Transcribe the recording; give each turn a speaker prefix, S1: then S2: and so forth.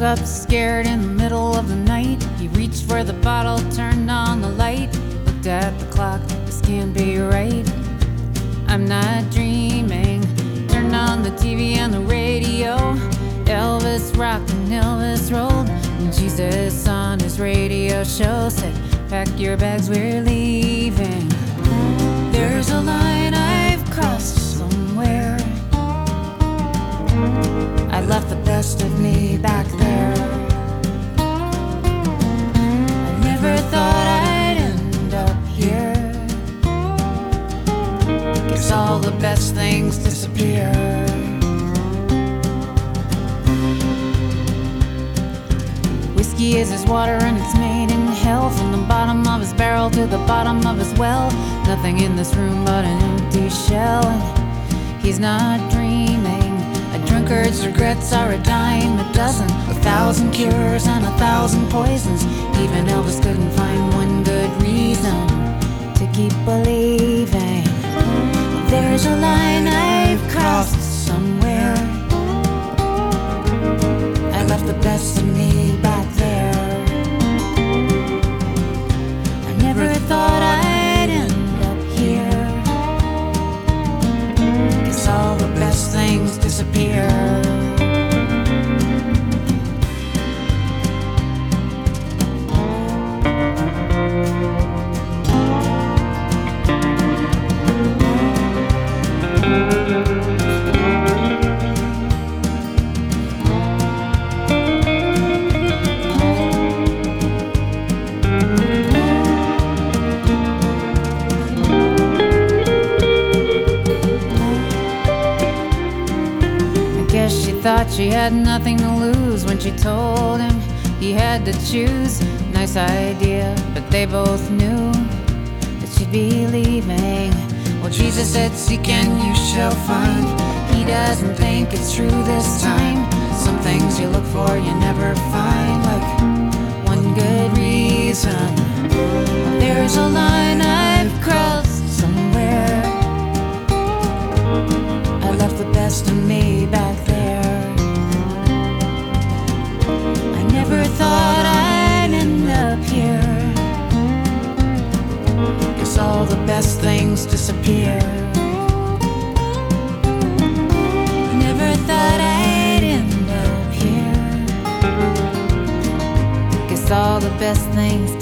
S1: woke up scared in the middle of the night. He reached for the bottle, turned on the light, looked at the clock, this can't be right. I'm not dreaming. Turned on the TV and the radio. Elvis rocked and Elvis rolled, and Jesus on his radio show said, pack your bags, we're leaving. There's a line I've crossed somewhere. I left the best of me back there. I never thought I'd end up here. Guess all the best things disappear. Whiskey is his water and it's made in hell. From the bottom of his barrel to the bottom of his well, nothing in this room but an empty shell. And he's not dreaming. A drunkard's regrets are a dime a dozen, 1,000 cures and 1,000 poisons. Even Elvis couldn't find one good reason to keep believing. There's a line I've crossed somewhere. I left the best of me back there. I never thought I'd end up here. Guess all the best things disappear. Thought she had nothing to lose when she told him he had to choose. Nice idea, but they both knew that she'd be leaving. Well, Jesus said, seek and you shall find. He doesn't think it's true this time. Some things you look for you never find, like one good reason. There's a line I've crossed somewhere. I left the best of me back there. Never thought I'd end up here. Guess all the best things disappear. Never thought I'd end up here. Guess all the best things